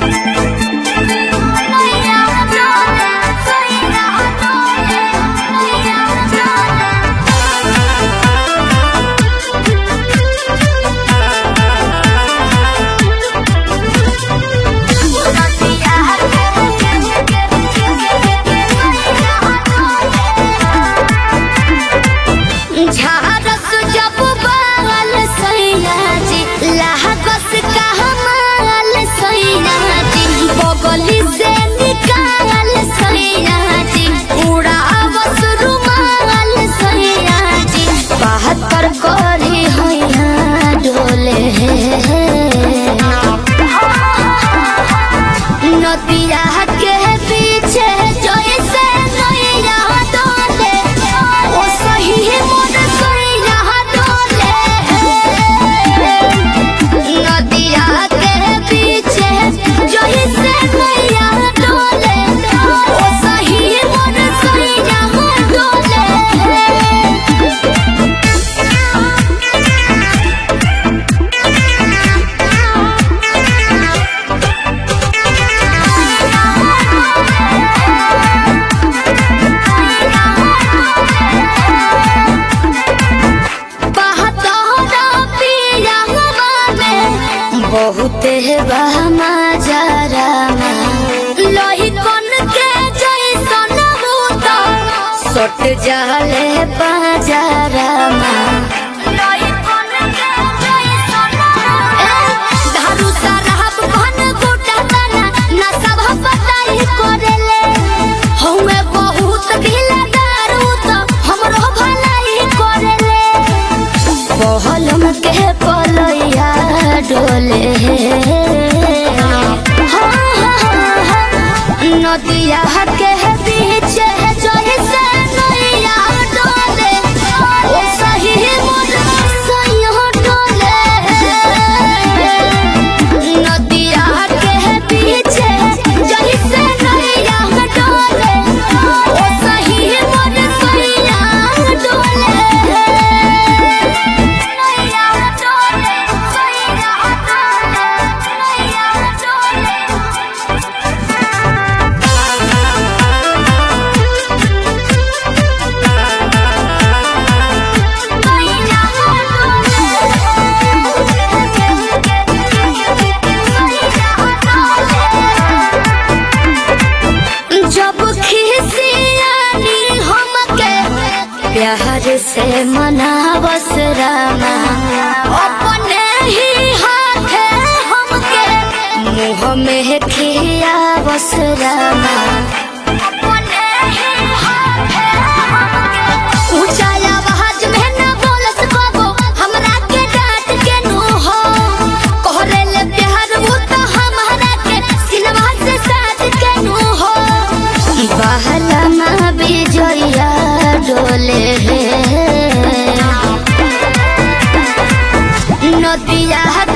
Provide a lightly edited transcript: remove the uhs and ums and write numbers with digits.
बहुते बाजारामा लोही कन के जैसन भूत सट जाले बाजारामा लोही कन के जैसन धारू साराब बन गोटा तना ना सब पताई करेले हमें बहुत ढीला दारू तो हमरो भलाई करेले पहलम के पलैया डोले नदिया के बीच जैसे नैया डोले ओ सही मोर सैया डोले नदिया के बीच जैसे नैया डोले ओ सही मोर सैया डोले नैया डोले सैया प्यार से मनावस रामा अपने ही हाथे हमके मुँह में खियावस रामा अपने ही हाथे हमके ऊंचा आवाज में न बोलस बाबू हमरा के डांट के नु हो कहले ले प्यार वो तो हमारा के सिनवा से साथ के नु हो बहला मा बिजइया डोले नदिया